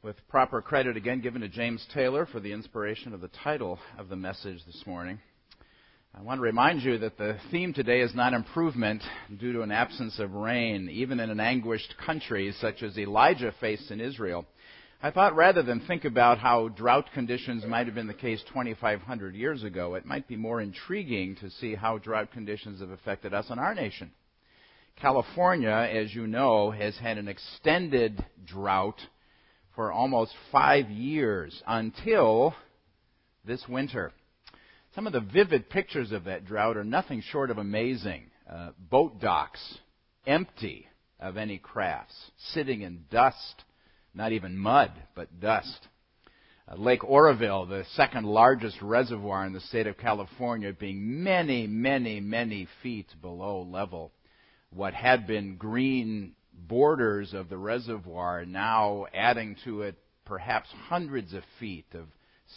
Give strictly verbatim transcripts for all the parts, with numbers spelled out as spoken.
with proper credit again given to James Taylor for the inspiration of the title of the message this morning. I want to remind you that the theme today is not improvement due to an absence of rain, even in an anguished country such as Elijah faced in Israel. I thought rather than think about how drought conditions might have been the case twenty-five hundred years ago, it might be more intriguing to see how drought conditions have affected us in our nation. California, as you know, has had an extended drought for almost five years until this winter. Some of the vivid pictures of that drought are nothing short of amazing. Uh, boat docks empty of any crafts, sitting in dust, not even mud, but dust. Uh, Lake Oroville, the second largest reservoir in the state of California, being many, many, many feet below level. What had been green borders of the reservoir now adding to it perhaps hundreds of feet of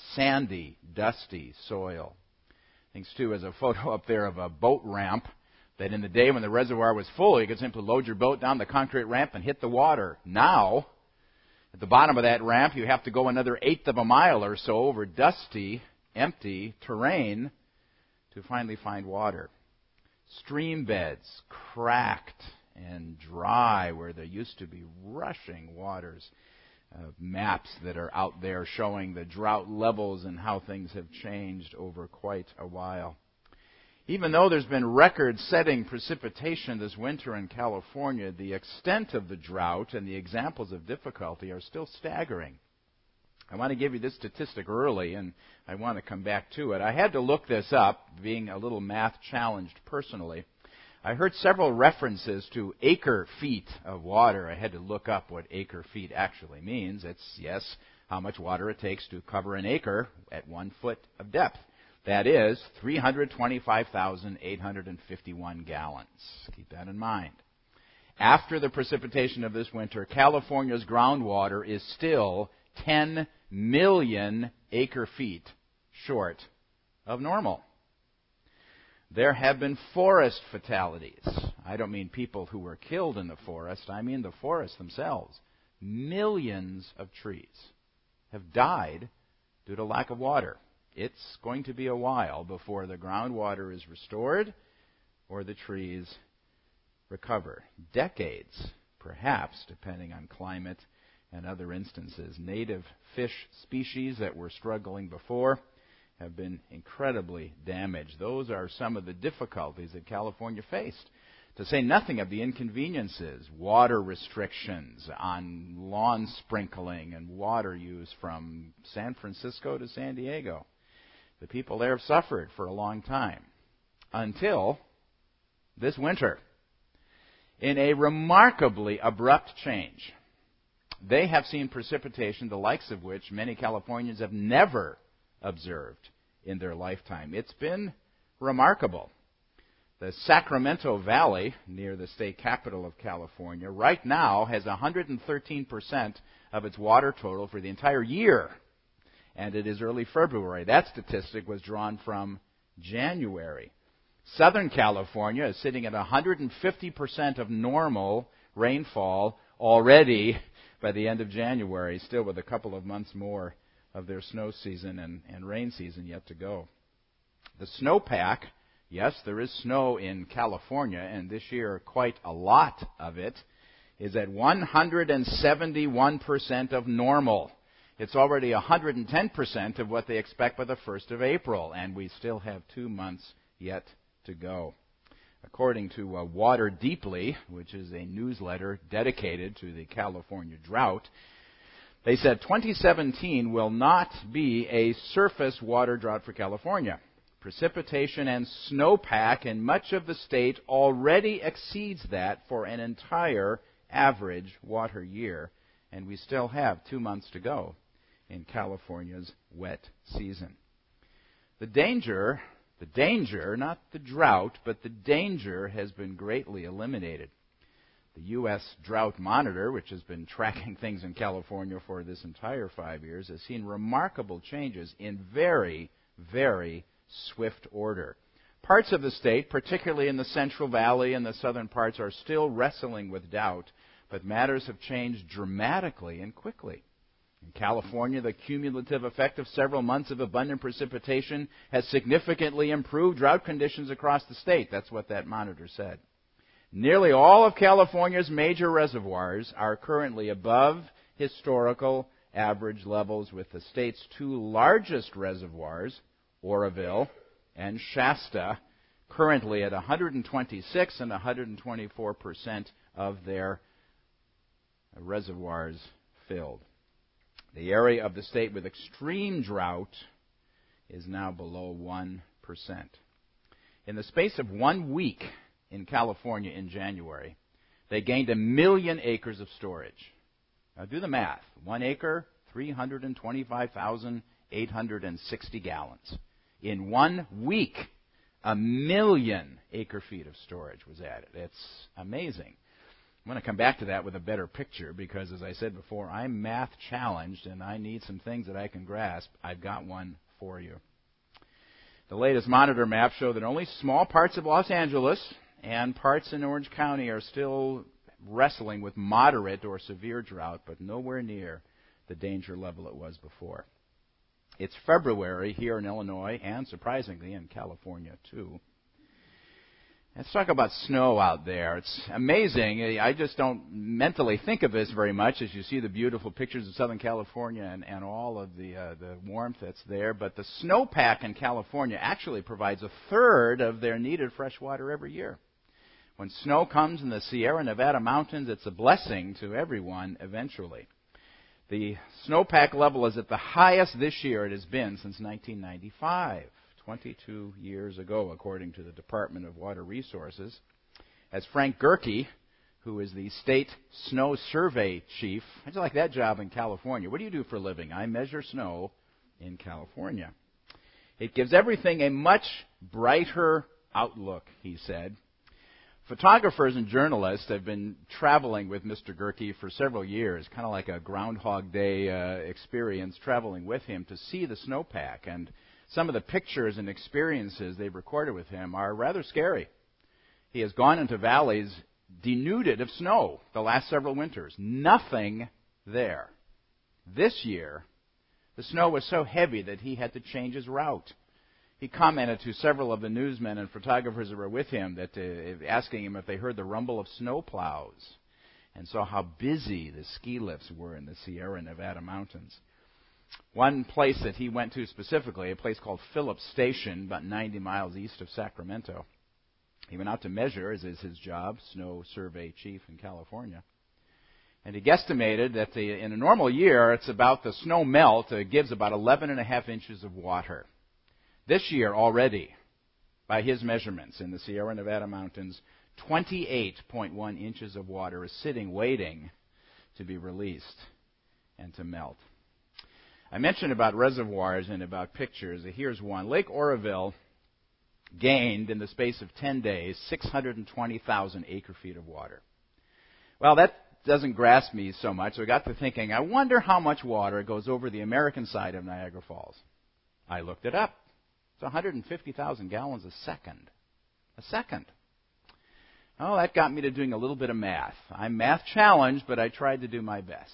sandy, dusty soil. Thanks too, as a photo up there of a boat ramp that in the day when the reservoir was full, you could simply load your boat down the concrete ramp and hit the water. Now, at the bottom of that ramp, you have to go another eighth of a mile or so over dusty, empty terrain to finally find water. Stream beds cracked and dry where there used to be rushing waters. Uh, maps that are out there showing the drought levels and how things have changed over quite a while. Even though there's been record-setting precipitation this winter in California, the extent of the drought and the examples of difficulty are still staggering. I want to give you this statistic early, and I want to come back to it. I had to look this up, being a little math-challenged personally. I heard several references to acre-feet of water. I had to look up what acre-feet actually means. It's, yes, how much water it takes to cover an acre at one foot of depth. That is three hundred twenty-five thousand eight hundred fifty-one gallons. Keep that in mind. After the precipitation of this winter, California's groundwater is still ten million acre-feet short of normal. There have been forest fatalities. I don't mean people who were killed in the forest. I mean the forests themselves. Millions of trees have died due to lack of water. It's going to be a while before the groundwater is restored or the trees recover. Decades, perhaps, depending on climate and other instances. Native fish species that were struggling before have been incredibly damaged. Those are some of the difficulties that California faced, to say nothing of the inconveniences, water restrictions on lawn sprinkling and water use from San Francisco to San Diego. The people there have suffered for a long time, until this winter. In a remarkably abrupt change, they have seen precipitation the likes of which many Californians have never observed in their lifetime. It's been remarkable. The Sacramento Valley, near the state capital of California, right now has one hundred thirteen percent of its water total for the entire year. And it is early February. That statistic was drawn from January. Southern California is sitting at one hundred fifty percent of normal rainfall already by the end of January, still with a couple of months more of their snow season and, and rain season yet to go. The snowpack, yes, there is snow in California, and this year quite a lot of it, is at one hundred seventy-one percent of normal. It's already one hundred ten percent of what they expect by the first of April, and we still have two months yet to go. According to uh, Water Deeply, which is a newsletter dedicated to the California drought, they said twenty seventeen will not be a surface water drought for California. Precipitation and snowpack in much of the state already exceeds that for an entire average water year, and we still have two months to go in California's wet season. The danger, the danger, not the drought, but the danger has been greatly eliminated. The U S Drought Monitor, which has been tracking things in California for this entire five years, has seen remarkable changes in very, very swift order. Parts of the state, particularly in the Central Valley and the southern parts, are still wrestling with doubt, but matters have changed dramatically and quickly. In California, the cumulative effect of several months of abundant precipitation has significantly improved drought conditions across the state. That's what that monitor said. Nearly all of California's major reservoirs are currently above historical average levels, with the state's two largest reservoirs, Oroville and Shasta, currently at one hundred twenty-six and one hundred twenty-four percent of their reservoirs filled. The area of the state with extreme drought is now below one percent. In the space of one week in California in January, they gained a million acres of storage. Now do the math. One acre, three hundred twenty-five thousand eight hundred sixty gallons. In one week, a million acre-feet of storage was added. It's amazing. I'm going to come back to that with a better picture because, as I said before, I'm math challenged and I need some things that I can grasp. I've got one for you. The latest monitor maps show that only small parts of Los Angeles and parts in Orange County are still wrestling with moderate or severe drought, but nowhere near the danger level it was before. It's February here in Illinois and, surprisingly, in California, too. Let's talk about snow out there. It's amazing. I just don't mentally think of this very much as you see the beautiful pictures of Southern California and, and all of the, uh, the warmth that's there. But the snowpack in California actually provides a third of their needed fresh water every year. When snow comes in the Sierra Nevada mountains, it's a blessing to everyone eventually. The snowpack level is at the highest this year it has been since nineteen ninety-five. twenty-two years ago, according to the Department of Water Resources. As Frank Gerke, who is the state snow survey chief, I just like that job in California. What do you do for a living? I measure snow in California. It gives everything a much brighter outlook, he said. Photographers and journalists have been traveling with Mister Gerke for several years, kind of like a Groundhog Day uh, experience, traveling with him to see the snowpack. And some of the pictures and experiences they've recorded with him are rather scary. He has gone into valleys denuded of snow the last several winters. Nothing there. This year, the snow was so heavy that he had to change his route. He commented to several of the newsmen and photographers that were with him, that uh, asking him if they heard the rumble of snow plows and saw how busy the ski lifts were in the Sierra Nevada mountains. One place that he went to specifically, a place called Phillips Station, about ninety miles east of Sacramento. He went out to measure, as is his job, snow survey chief in California. And he guesstimated that the, in a normal year, it's about the snow melt uh, gives about eleven and a half inches of water. This year already, by his measurements in the Sierra Nevada mountains, twenty-eight point one inches of water is sitting waiting to be released and to melt. I mentioned about reservoirs and about pictures. Here's one. Lake Oroville gained, in the space of ten days, six hundred twenty thousand acre-feet of water. Well, that doesn't grasp me so much, so I got to thinking, I wonder how much water goes over the American side of Niagara Falls. I looked it up. It's one hundred fifty thousand gallons a second. A second. Oh, that got me to doing a little bit of math. I'm math challenged, but I tried to do my best.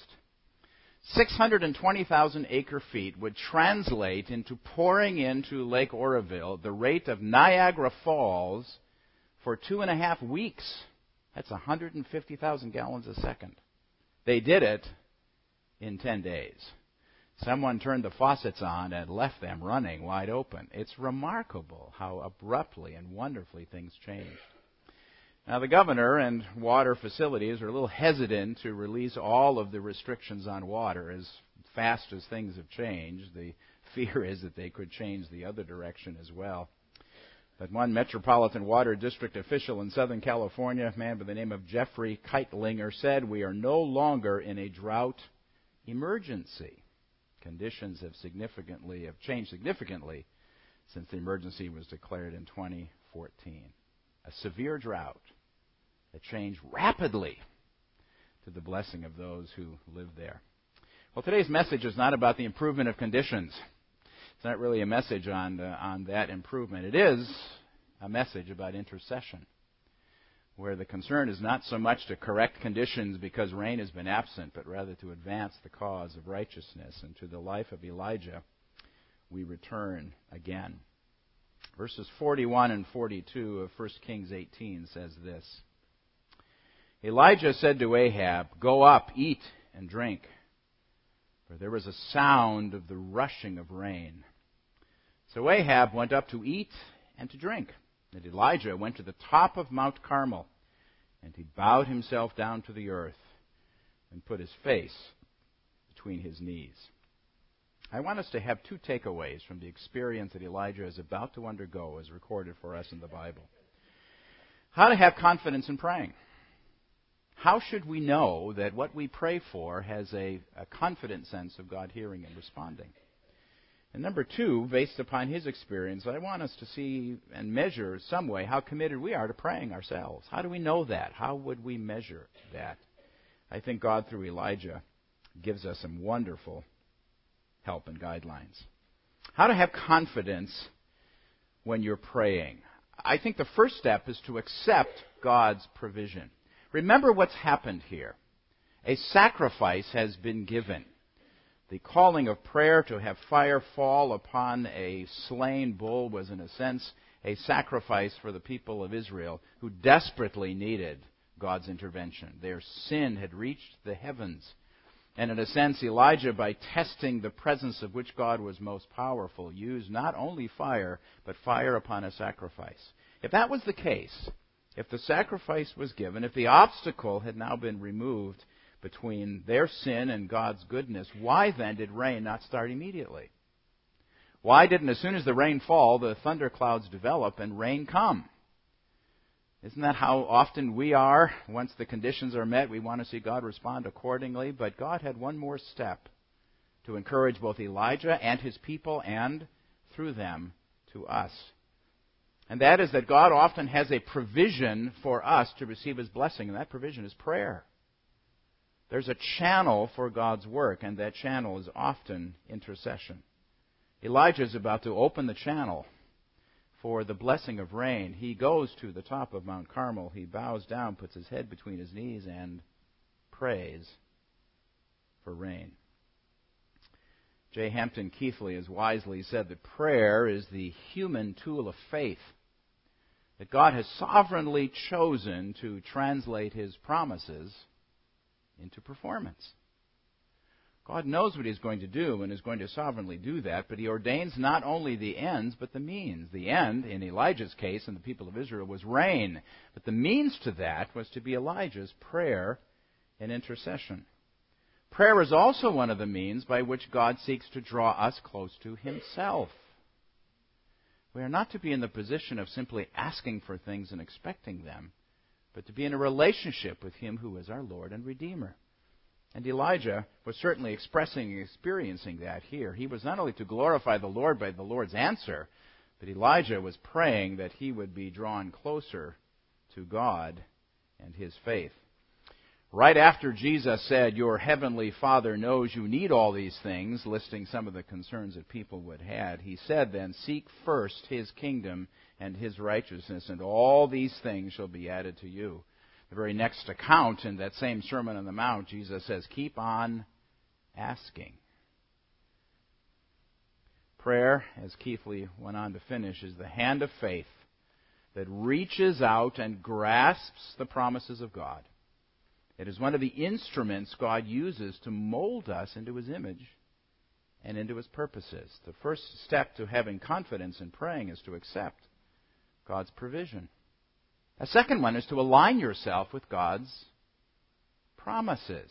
six hundred twenty thousand acre-feet would translate into pouring into Lake Oroville the rate of Niagara Falls for two and a half weeks. That's one hundred fifty thousand gallons a second. They did it in ten days. Someone turned the faucets on and left them running wide open. It's remarkable how abruptly and wonderfully things changed. Now, the governor and water facilities are a little hesitant to release all of the restrictions on water as fast as things have changed. The fear is that they could change the other direction as well. But one Metropolitan Water District official in Southern California, a man by the name of Jeffrey Keitlinger, said, "We are no longer in a drought emergency. Conditions have significantly have changed significantly since the emergency was declared in twenty fourteen. A severe drought that changed rapidly to the blessing of those who live there." Well, today's message is not about the improvement of conditions. It's not really a message on uh, on that improvement. It is a message about intercession. where the concern is not so much to correct conditions because rain has been absent, but rather to advance the cause of righteousness. And to the life of Elijah, we return again. Verses forty-one and forty-two of First Kings eighteen says this. Elijah said to Ahab, "Go up, eat and drink." For there was a sound of the rushing of rain. So Ahab went up to eat and to drink. And Elijah went to the top of Mount Carmel, and he bowed himself down to the earth and put his face between his knees. I want us to have two takeaways from the experience that Elijah is about to undergo as recorded for us in the Bible. How to have confidence in praying. How should we know that what we pray for has a, a confident sense of God hearing and responding? And number two, based upon his experience, I want us to see and measure some way how committed we are to praying ourselves. How do we know that? How would we measure that? I think God, through Elijah, gives us some wonderful help and guidelines. How to have confidence when you're praying. I think the first step is to accept God's provision. Remember what's happened here. A sacrifice has been given. The calling of prayer to have fire fall upon a slain bull was, in a sense, a sacrifice for the people of Israel who desperately needed God's intervention. Their sin had reached the heavens. And in a sense, Elijah, by testing the presence of which God was most powerful, used not only fire, but fire upon a sacrifice. If that was the case, if the sacrifice was given, if the obstacle had now been removed between their sin and God's goodness, why then did rain not start immediately? Why didn't, as soon as the rain fall, the thunderclouds develop and rain come? Isn't that how often we are? Once the conditions are met, we want to see God respond accordingly. But God had one more step to encourage both Elijah and his people and, through them, to us. And that is that God often has a provision for us to receive his blessing, and that provision is prayer. There's a channel for God's work, and that channel is often intercession. Elijah is about to open the channel for the blessing of rain. He goes to the top of Mount Carmel. He bows down, puts his head between his knees, and prays for rain. J. Hampton Keithley has wisely said that prayer is the human tool of faith, that God has sovereignly chosen to translate his promises into performance. God knows what he's going to do and is going to sovereignly do that, but he ordains not only the ends, but the means. The end, in Elijah's case and the people of Israel, was rain. But the means to that was to be Elijah's prayer and intercession. Prayer is also one of the means by which God seeks to draw us close to himself. We are not to be in the position of simply asking for things and expecting them, but to be in a relationship with him who is our Lord and Redeemer. And Elijah was certainly expressing and experiencing that here. He was not only to glorify the Lord by the Lord's answer, but Elijah was praying that he would be drawn closer to God and his faith. Right after Jesus said, "Your heavenly Father knows you need all these things," listing some of the concerns that people would have, he said then, "Seek first his kingdom and his righteousness, and all these things shall be added to you." The very next account in that same Sermon on the Mount, Jesus says, "Keep on asking." Prayer, as Keithley went on to finish, is the hand of faith that reaches out and grasps the promises of God. It is one of the instruments God uses to mold us into his image and into his purposes. The first step to having confidence in praying is to accept God's provision. A second one is to align yourself with God's promises.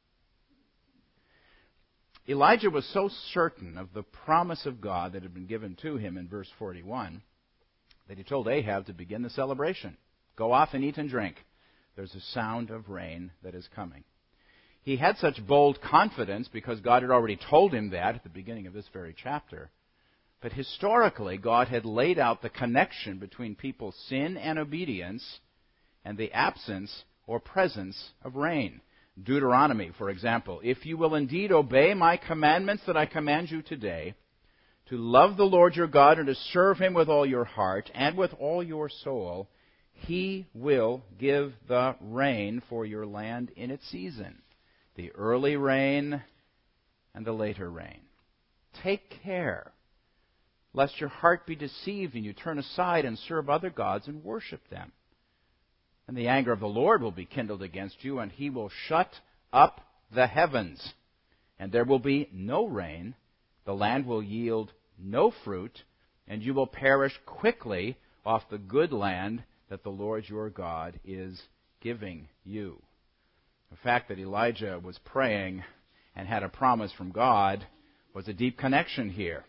Elijah was so certain of the promise of God that had been given to him in verse forty-one that he told Ahab to begin the celebration. Go off and eat and drink. There's a sound of rain that is coming. He had such bold confidence because God had already told him that at the beginning of this very chapter. But historically, God had laid out the connection between people's sin and obedience and the absence or presence of rain. Deuteronomy, for example, "If you will indeed obey my commandments that I command you today, to love the Lord your God and to serve him with all your heart and with all your soul, He will give the rain for your land in its season, the early rain and the later rain. Take care, lest your heart be deceived and you turn aside and serve other gods and worship them. And the anger of the Lord will be kindled against you, and he will shut up the heavens, and there will be no rain, the land will yield no fruit, and you will perish quickly off the good land that the Lord your God is giving you. The fact that Elijah was praying and had a promise from God was a deep connection here.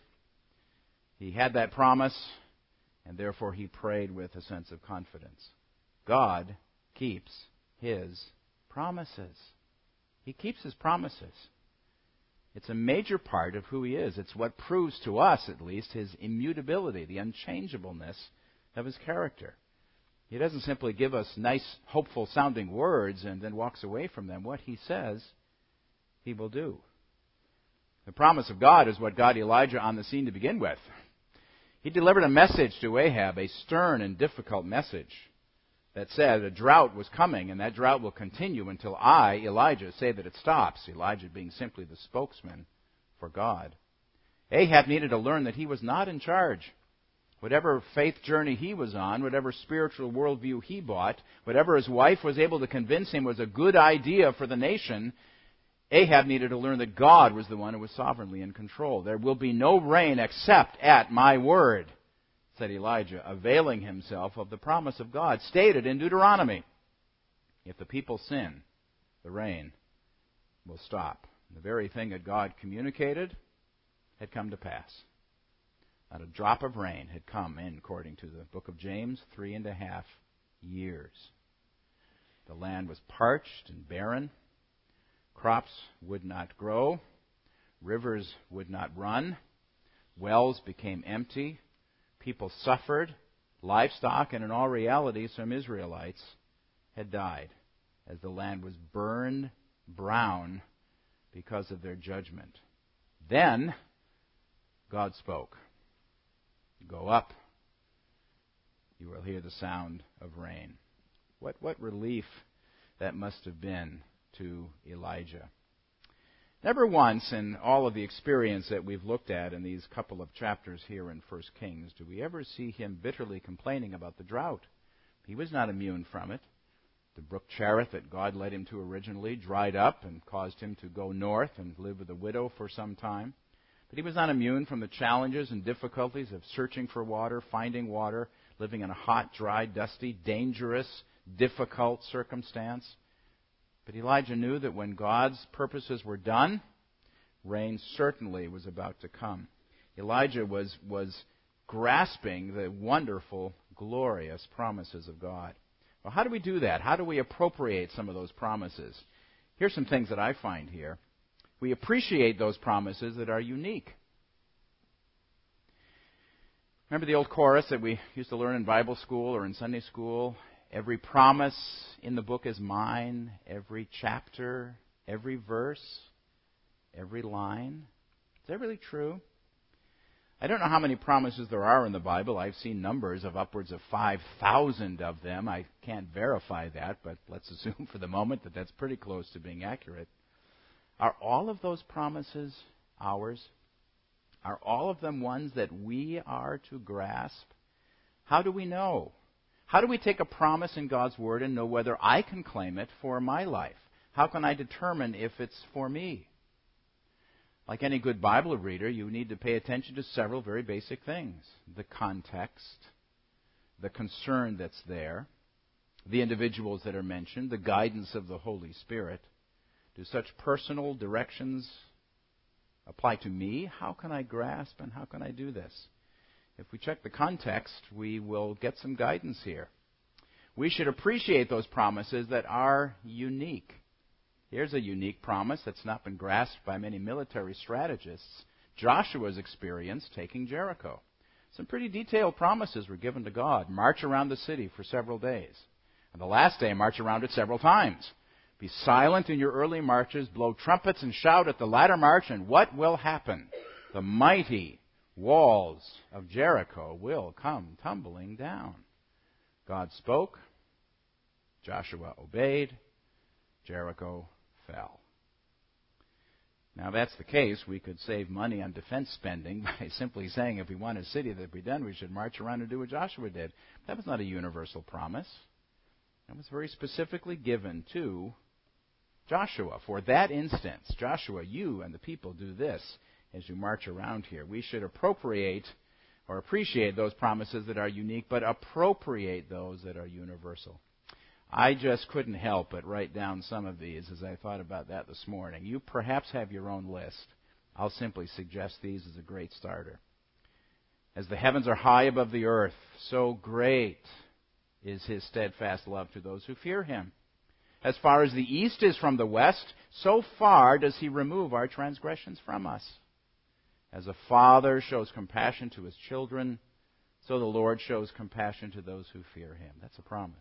He had that promise, and therefore he prayed with a sense of confidence. God keeps his promises. He keeps his promises. It's a major part of who he is. It's what proves to us, at least, his immutability, the unchangeableness of his character. He doesn't simply give us nice, hopeful-sounding words and then walks away from them. What he says, he will do. The promise of God is what got Elijah on the scene to begin with. He delivered a message to Ahab, a stern and difficult message that said a drought was coming, and that drought will continue until I, Elijah, say that it stops, Elijah being simply the spokesman for God. Ahab needed to learn that he was not in charge. Whatever faith journey he was on, whatever spiritual worldview he bought, whatever his wife was able to convince him was a good idea for the nation, Ahab needed to learn that God was the one who was sovereignly in control. There will be no rain except at my word, said Elijah, availing himself of the promise of God stated in Deuteronomy. If the people sin, the rain will stop. The very thing that God communicated had come to pass. Not a drop of rain had come in, according to the book of James, three and a half years. The land was parched and barren. Crops would not grow. Rivers would not run. Wells became empty. People suffered. Livestock, and in all reality, some Israelites had died as the land was burned brown because of their judgment. Then God spoke. Go up, you will hear the sound of rain. What, what relief that must have been to Elijah. Never once in all of the experience that we've looked at in these couple of chapters here in First Kings do we ever see him bitterly complaining about the drought. He was not immune from it. The brook Cherith that God led him to originally dried up and caused him to go north and live with a widow for some time. But he was not immune from the challenges and difficulties of searching for water, finding water, living in a hot, dry, dusty, dangerous, difficult circumstance. But Elijah knew that when God's purposes were done, rain certainly was about to come. Elijah was, was grasping the wonderful, glorious promises of God. Well, how do we do that? How do we appropriate some of those promises? Here's some things that I find here. We appreciate those promises that are unique. Remember the old chorus that we used to learn in Bible school or in Sunday school? Every promise in the book is mine. Every chapter, every verse, every line. Is that really true? I don't know how many promises there are in the Bible. I've seen numbers of upwards of five thousand of them. I can't verify that, but let's assume for the moment that that's pretty close to being accurate. Are all of those promises ours? Are all of them ones that we are to grasp? How do we know? How do we take a promise in God's Word and know whether I can claim it for my life? How can I determine if it's for me? Like any good Bible reader, you need to pay attention to several very basic things. The context, the concern that's there, the individuals that are mentioned, the guidance of the Holy Spirit. Do such personal directions apply to me? How can I grasp and how can I do this? If we check the context, we will get some guidance here. We should appreciate those promises that are unique. Here's a unique promise that's not been grasped by many military strategists. Joshua's experience taking Jericho. Some pretty detailed promises were given to God. March around the city for several days. And the last day, march around it several times. Be silent in your early marches, blow trumpets and shout at the latter march, and what will happen? The mighty walls of Jericho will come tumbling down. God spoke, Joshua obeyed. Jericho fell. Now, if that's the case, we could save money on defense spending by simply saying if we want a city to be done, we should march around and do what Joshua did. That was not a universal promise. That was very specifically given to Joshua. For that instance, Joshua, you and the people do this as you march around here. We should appropriate or appreciate those promises that are unique, but appropriate those that are universal. I just couldn't help but write down some of these as I thought about that this morning. You perhaps have your own list. I'll simply suggest these as a great starter. As the heavens are high above the earth, so great is his steadfast love to those who fear him. As far as the east is from the west, so far does he remove our transgressions from us. As a father shows compassion to his children, so the Lord shows compassion to those who fear him. That's a promise.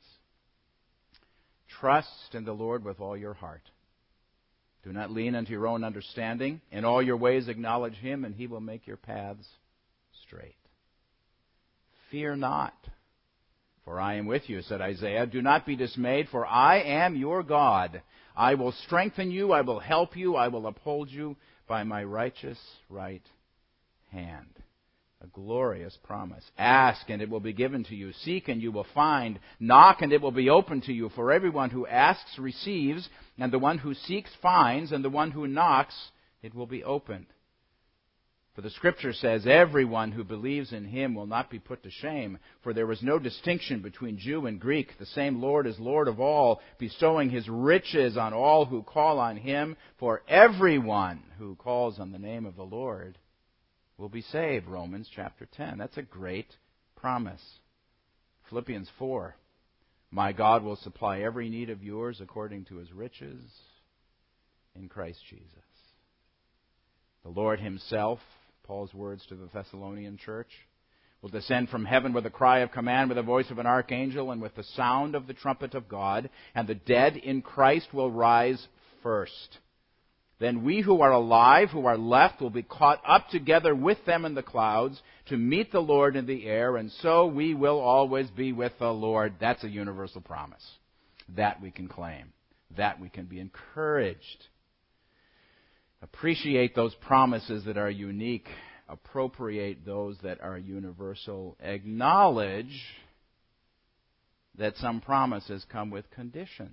Trust in the Lord with all your heart. Do not lean unto your own understanding. In all your ways acknowledge him, and he will make your paths straight. Fear not, for I am with you, said Isaiah. Do not be dismayed, for I am your God. I will strengthen you, I will help you, I will uphold you by my righteous right hand. A glorious promise. Ask, and it will be given to you. Seek, and you will find. Knock, and it will be opened to you. For everyone who asks receives, and the one who seeks finds, and the one who knocks, it will be opened. For the Scripture says, everyone who believes in him will not be put to shame. For there is no distinction between Jew and Greek. The same Lord is Lord of all, bestowing his riches on all who call on him. For everyone who calls on the name of the Lord will be saved. Romans chapter ten. That's a great promise. Philippians four. My God will supply every need of yours according to his riches in Christ Jesus. The Lord himself, Paul's words to the Thessalonian church, will descend from heaven with a cry of command, with the voice of an archangel, and with the sound of the trumpet of God, and the dead in Christ will rise first. Then we who are alive, who are left, will be caught up together with them in the clouds to meet the Lord in the air, and so we will always be with the Lord. That's a universal promise. That we can claim. That we can be encouraged. Appreciate those promises that are unique. Appropriate those that are universal. Acknowledge that some promises come with conditions.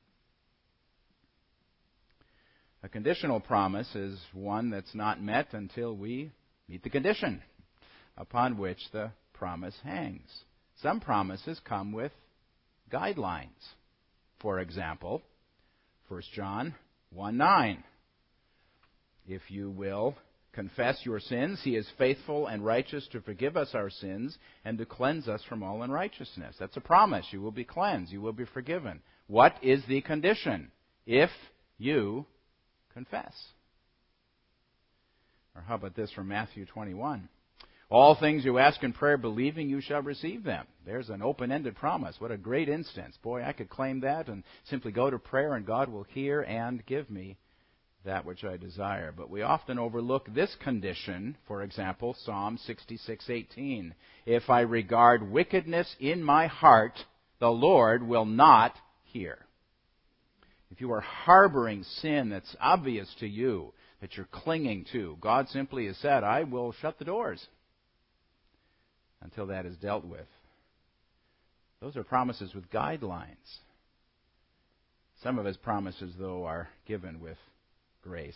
A conditional promise is one that's not met until we meet the condition upon which the promise hangs. Some promises come with guidelines. For example, First John one nine. If you will confess your sins, he is faithful and righteous to forgive us our sins and to cleanse us from all unrighteousness. That's a promise. You will be cleansed. You will be forgiven. What is the condition? If you confess. Or how about this from Matthew twenty-one? All things you ask in prayer, believing you shall receive them. There's an open-ended promise. What a great instance. Boy, I could claim that and simply go to prayer and God will hear and give me that which I desire. But we often overlook this condition. For example, Psalm sixty-six eighteen. If I regard wickedness in my heart, the Lord will not hear. If you are harboring sin that's obvious to you, that you're clinging to, God simply has said, I will shut the doors until that is dealt with. Those are promises with guidelines. Some of his promises, though, are given with grace.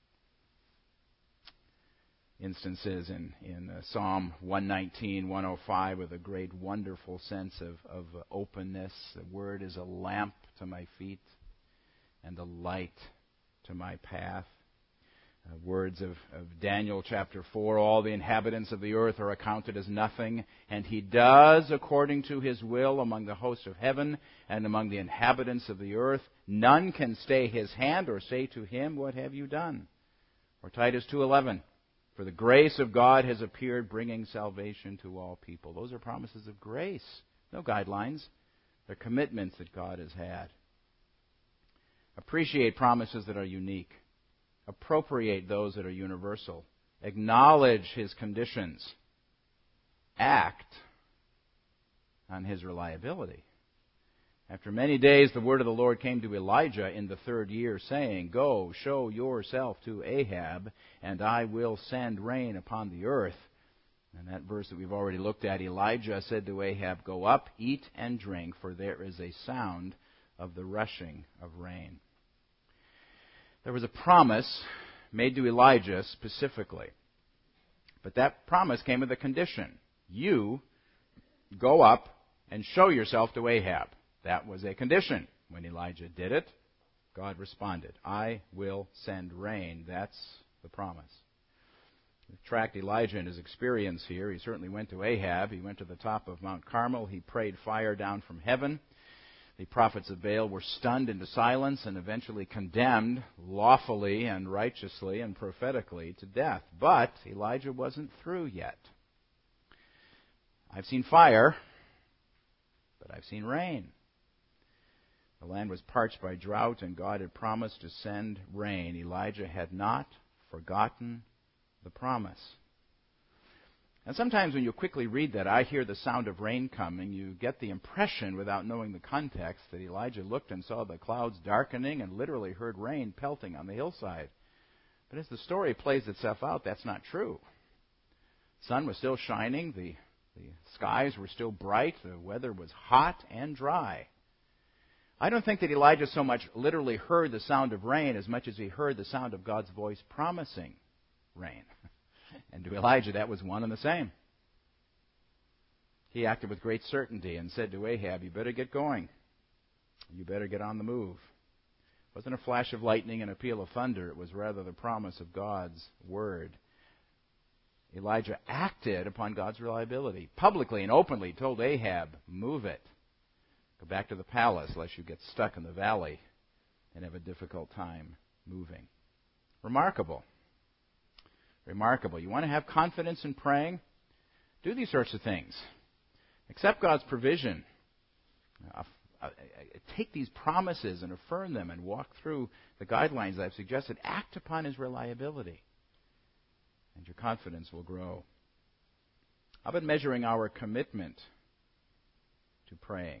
Instances in, in uh, Psalm one nineteen, one oh five with a great, wonderful sense of, of uh, openness. The word is a lamp to my feet and a light to my path. Uh, words of, of Daniel chapter four, all the inhabitants of the earth are accounted as nothing, and he does according to his will among the hosts of heaven and among the inhabitants of the earth. None can stay his hand or say to him, what have you done? Or Titus two eleven, for the grace of God has appeared, bringing salvation to all people. Those are promises of grace, no guidelines. They're commitments that God has had. Appreciate promises that are unique. Appropriate those that are universal. Acknowledge his conditions. Act on his reliability. After many days, the word of the Lord came to Elijah in the third year, saying, Go, show yourself to Ahab, and I will send rain upon the earth. And that verse that we've already looked at, Elijah said to Ahab, Go up, eat and drink, for there is a sound of the rushing of rain. There was a promise made to Elijah specifically. But that promise came with a condition. You go up and show yourself to Ahab. That was a condition. When Elijah did it, God responded, I will send rain. That's the promise. We've tracked Elijah in his experience here. He certainly went to Ahab. He went to the top of Mount Carmel. He prayed fire down from heaven. The prophets of Baal were stunned into silence and eventually condemned lawfully and righteously and prophetically to death. But Elijah wasn't through yet. I've seen fire, but I've seen rain. The land was parched by drought, and God had promised to send rain. Elijah had not forgotten the promise. And sometimes when you quickly read that, I hear the sound of rain coming, you get the impression, without knowing the context, that Elijah looked and saw the clouds darkening and literally heard rain pelting on the hillside. But as the story plays itself out, that's not true. The sun was still shining, the, the skies were still bright, the weather was hot and dry. I don't think that Elijah so much literally heard the sound of rain as much as he heard the sound of God's voice promising rain. And to Elijah, that was one and the same. He acted with great certainty and said to Ahab, You better get going. You better get on the move. It wasn't a flash of lightning and a peal of thunder. It was rather the promise of God's word. Elijah acted upon God's reliability. Publicly and openly told Ahab, Move it. Go back to the palace lest you get stuck in the valley and have a difficult time moving. Remarkable. Remarkable. You want to have confidence in praying? Do these sorts of things. Accept God's provision. Uh, uh, take these promises and affirm them and walk through the guidelines I've suggested. Act upon His reliability, and your confidence will grow. How about measuring our commitment to praying?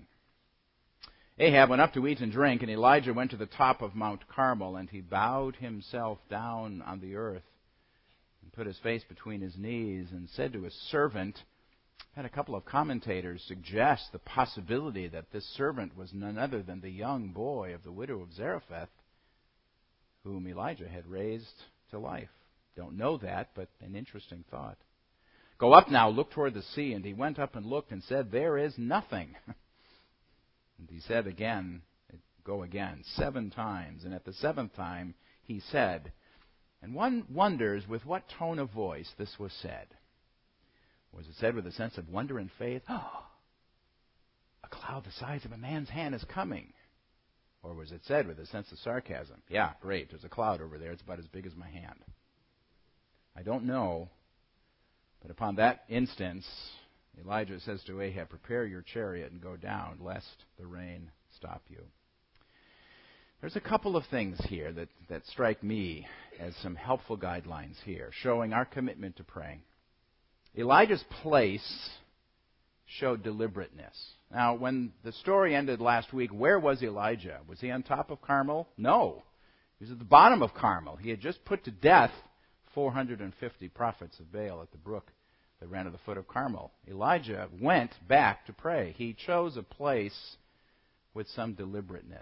Ahab went up to eat and drink, and Elijah went to the top of Mount Carmel, and he bowed himself down on the earth and put his face between his knees and said to his servant, had a couple of commentators suggest the possibility that this servant was none other than the young boy of the widow of Zarephath, whom Elijah had raised to life. Don't know that, but an interesting thought. Go up now, look toward the sea. And he went up and looked and said, There is nothing. And he said again, Go again, seven times. And at the seventh time he said, and one wonders with what tone of voice this was said. Was it said with a sense of wonder and faith? Oh, a cloud the size of a man's hand is coming. Or was it said with a sense of sarcasm? Yeah, great, there's a cloud over there. It's about as big as my hand. I don't know. But upon that instance, Elijah says to Ahab, Prepare your chariot and go down, lest the rain stop you. There's a couple of things here that, that strike me as some helpful guidelines here, showing our commitment to praying. Elijah's place showed deliberateness. Now, when the story ended last week, where was Elijah? Was he on top of Carmel? No. He was at the bottom of Carmel. He had just put to death four hundred fifty prophets of Baal at the brook that ran to the foot of Carmel. Elijah went back to pray. He chose a place with some deliberateness.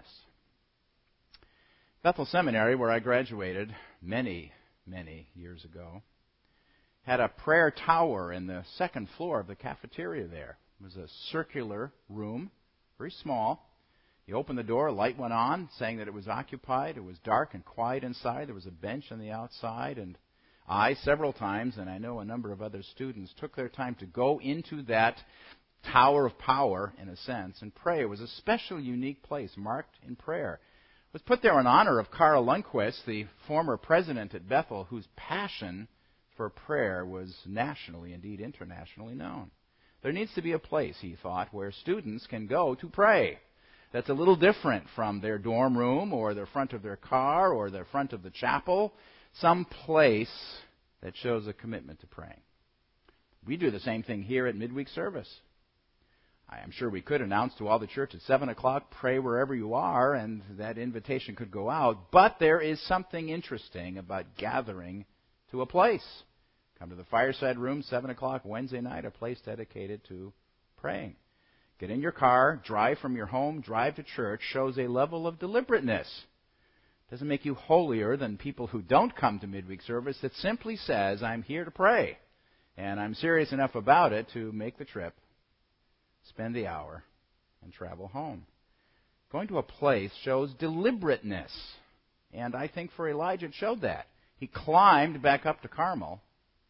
Bethel Seminary, where I graduated many, many years ago, had a prayer tower in the second floor of the cafeteria there. It was a circular room, very small. You opened the door, a light went on, saying that it was occupied. It was dark and quiet inside. There was a bench on the outside, and I, several times, and I know a number of other students, took their time to go into that tower of power, in a sense, and pray. It was a special, unique place, marked in prayer. It was put there in honor of Carl Lundquist, the former president at Bethel, whose passion for prayer was nationally, indeed internationally known. There needs to be a place, he thought, where students can go to pray. That's a little different from their dorm room or the front of their car or the front of the chapel. Some place that shows a commitment to praying. We do the same thing here at midweek service. I am sure we could announce to all the church at seven o'clock, pray wherever you are, and that invitation could go out. But there is something interesting about gathering to a place. Come to the fireside room, seven o'clock Wednesday night, a place dedicated to praying. Get in your car, drive from your home, drive to church, shows a level of deliberateness. Doesn't make you holier than people who don't come to midweek service. It simply says, I'm here to pray, and I'm serious enough about it to make the trip, spend the hour, and travel home. Going to a place shows deliberateness, and I think for Elijah it showed that. He climbed back up to Carmel,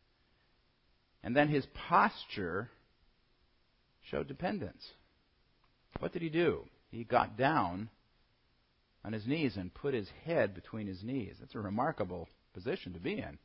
and then his posture showed dependence. What did he do? He got down on his knees and put his head between his knees. That's a remarkable position to be in.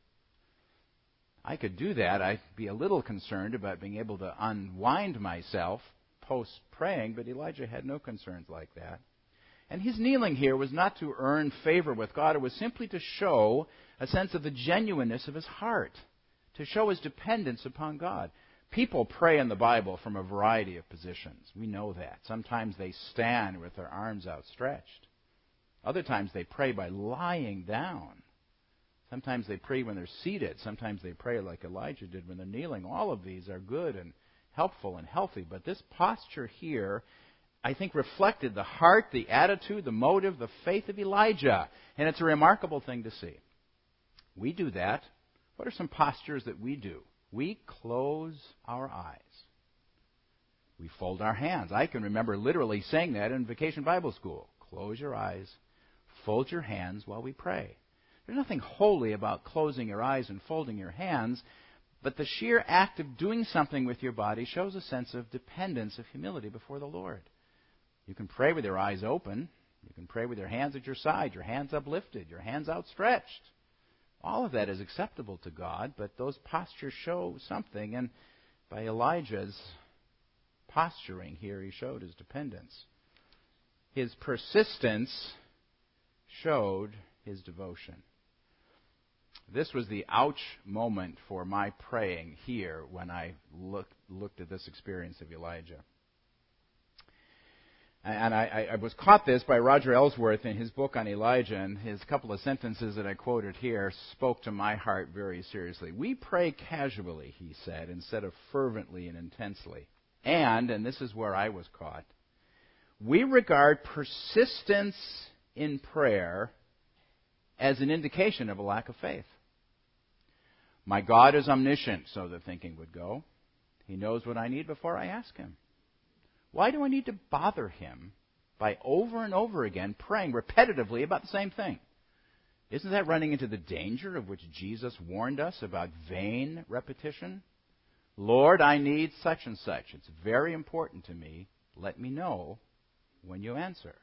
I could do that. I'd be a little concerned about being able to unwind myself post-praying, but Elijah had no concerns like that. And his kneeling here was not to earn favor with God. It was simply to show a sense of the genuineness of his heart, to show his dependence upon God. People pray in the Bible from a variety of positions. We know that. Sometimes they stand with their arms outstretched. Other times they pray by lying down. Sometimes they pray when they're seated. Sometimes they pray like Elijah did when they're kneeling. All of these are good and helpful and healthy. But this posture here, I think, reflected the heart, the attitude, the motive, the faith of Elijah. And it's a remarkable thing to see. We do that. What are some postures that we do? We close our eyes. We fold our hands. I can remember literally saying that in Vacation Bible School. Close your eyes. Fold your hands while we pray. There's nothing holy about closing your eyes and folding your hands, but the sheer act of doing something with your body shows a sense of dependence, of humility before the Lord. You can pray with your eyes open. You can pray with your hands at your side, your hands uplifted, your hands outstretched. All of that is acceptable to God, but those postures show something, and by Elijah's posturing here, he showed his dependence. His persistence showed his devotion. This was the ouch moment for my praying here when I look, looked at this experience of Elijah. And I, I was caught this by Roger Ellsworth in his book on Elijah, and his couple of sentences that I quoted here spoke to my heart very seriously. We pray casually, he said, instead of fervently and intensely. And, and this is where I was caught, we regard persistence in prayer as an indication of a lack of faith. My God is omniscient, so the thinking would go. He knows what I need before I ask him. Why do I need to bother him by over and over again praying repetitively about the same thing? Isn't that running into the danger of which Jesus warned us about vain repetition? Lord, I need such and such. It's very important to me. Let me know when you answer.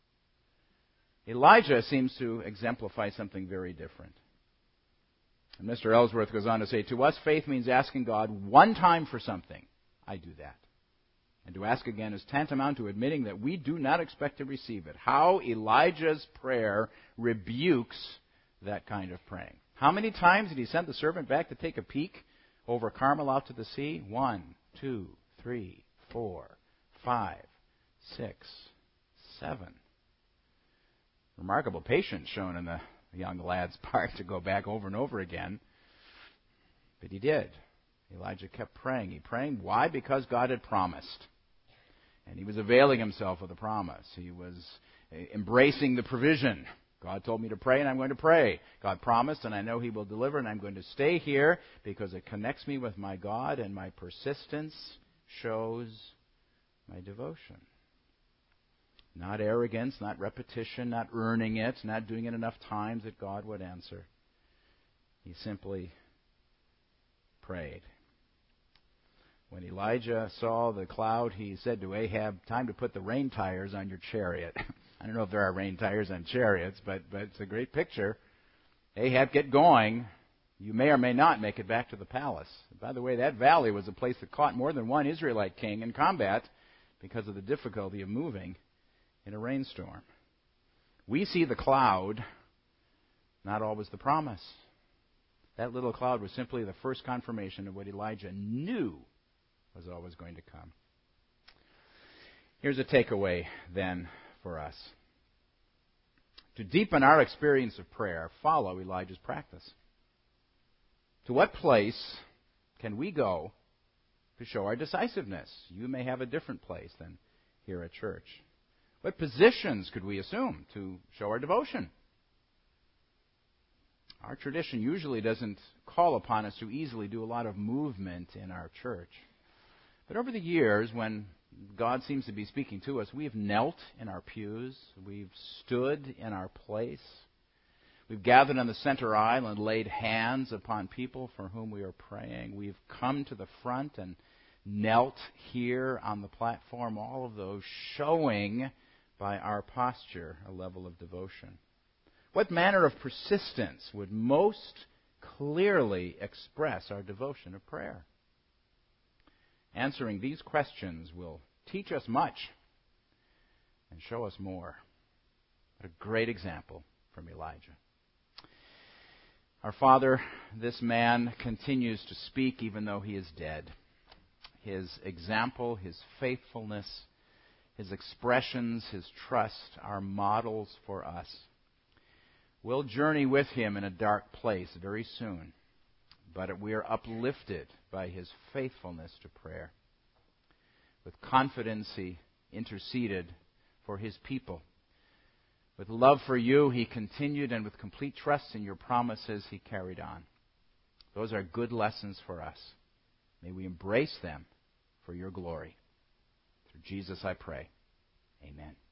Elijah seems to exemplify something very different. And Mister Ellsworth goes on to say, to us, faith means asking God one time for something. I do that. And to ask again is tantamount to admitting that we do not expect to receive it. How Elijah's prayer rebukes that kind of praying. How many times did he send the servant back to take a peek over Carmel out to the sea? One, two, three, four, five, six, seven. Remarkable patience shown in the young lad's part to go back over and over again. But he did. Elijah kept praying. He prayed. Why? Because God had promised. And he was availing himself of the promise. He was embracing the provision. God told me to pray, and I'm going to pray. God promised, and I know he will deliver, and I'm going to stay here because it connects me with my God, and my persistence shows my devotion. Not arrogance, not repetition, not earning it, not doing it enough times that God would answer. He simply prayed. When Elijah saw the cloud, he said to Ahab, time to put the rain tires on your chariot. I don't know if there are rain tires on chariots, but, but it's a great picture. Ahab, get going. You may or may not make it back to the palace. By the way, that valley was a place that caught more than one Israelite king in combat because of the difficulty of moving in a rainstorm. We see the cloud, not always the promise. That little cloud was simply the first confirmation of what Elijah knew was always going to come. Here's a takeaway then for us. To deepen our experience of prayer, follow Elijah's practice. To what place can we go to show our decisiveness? You may have a different place than here at church. What positions could we assume to show our devotion? Our tradition usually doesn't call upon us to easily do a lot of movement in our church. But over the years, when God seems to be speaking to us, we've knelt in our pews, we've stood in our place, we've gathered on the center aisle and laid hands upon people for whom we are praying, we've come to the front and knelt here on the platform, all of those showing by our posture a level of devotion. What manner of persistence would most clearly express our devotion of prayer? Answering these questions will teach us much and show us more. What a great example from Elijah. Our Father, this man continues to speak even though he is dead. His example, his faithfulness, his expressions, his trust are models for us. We'll journey with him in a dark place very soon, but we are uplifted by his faithfulness to prayer. With confidence, he interceded for his people. With love for you, he continued, and with complete trust in your promises, he carried on. Those are good lessons for us. May we embrace them for your glory. Through Jesus I pray. Amen.